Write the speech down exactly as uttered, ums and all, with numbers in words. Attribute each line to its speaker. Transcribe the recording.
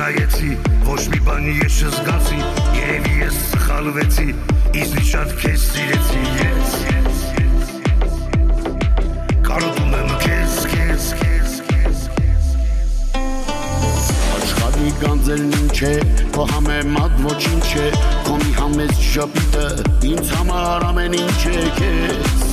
Speaker 1: նայեցի, ոչ մի բանի ես չզգացի, երևի ես սխալվեցի, ինձնից շատ քեզ սիրեցի, ես, ես, ես, կարոտում եմ քեզ, քեզ, քեզ, քեզ, քեզ
Speaker 2: Աշխարհի գանձերն ինչ է, քո համեմատ ոչինչ է, քո մի համեստ շապիտը ինձ համար ամեն ինչ է քեզ